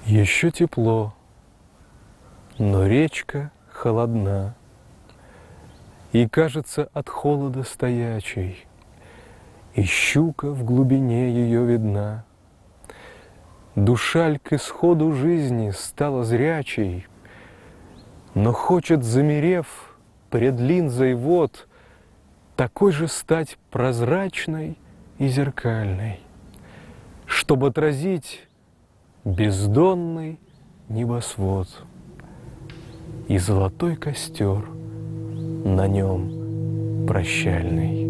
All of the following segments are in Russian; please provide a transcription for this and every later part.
Еще тепло, но речка холодна, и кажется от холода стоячей, и щука в глубине ее видна. Душаль к исходу жизни стала зрячей, но хочет, замерев пред линзой вод, такой же стать прозрачной и зеркальной, чтобы отразить бездонный небосвод и золотой костер на нем прощальный.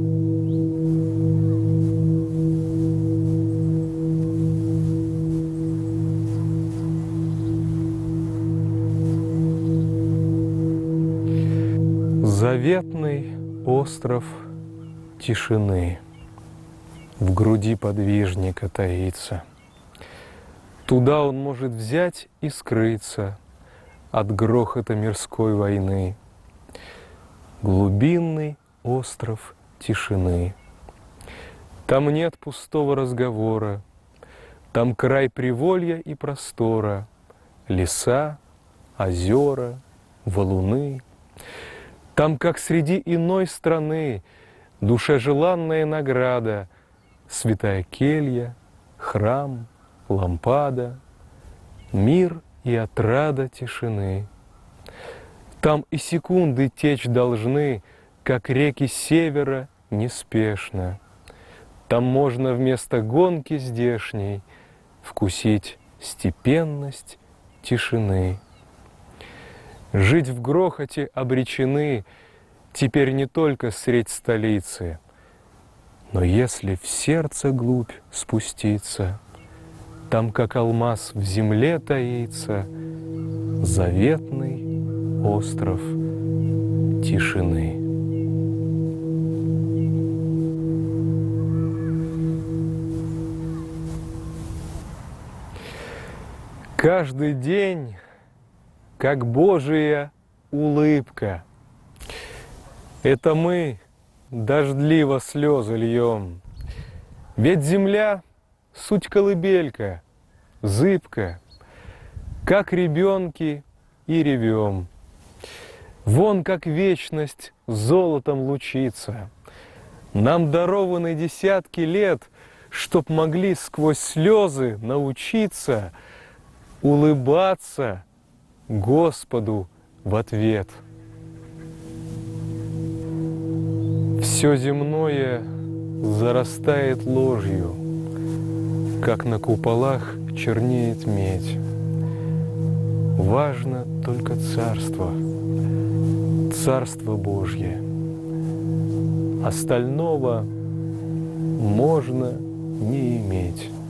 Заветный остров тишины в груди подвижника таится. Туда он может взять и скрыться от грохота мирской войны. Глубинный остров тишины. Там нет пустого разговора, там край приволья и простора, леса, озера, валуны. Там, как среди иной страны, душе желанная награда, святая келья, храм, лампада, мир и отрада тишины. Там и секунды течь должны, как реки севера, неспешно. Там можно вместо гонки здешней вкусить степенность тишины. Жить в грохоте обречены теперь не только средь столицы, но если в сердце глубь спуститься, там, как алмаз в земле таится, заветный остров тишины. Каждый день, как Божия улыбка, это мы дождливо слезы льем. Ведь земля — суть колыбелька, зыбка, как ребенки и ревем. Вон как вечность золотом лучится. Нам дарованы десятки лет, чтоб могли сквозь слезы научиться улыбаться Господу в ответ. Все земное зарастает ложью, как на куполах чернеет медь. Важно только Царство, Царство Божье. Остального можно не иметь.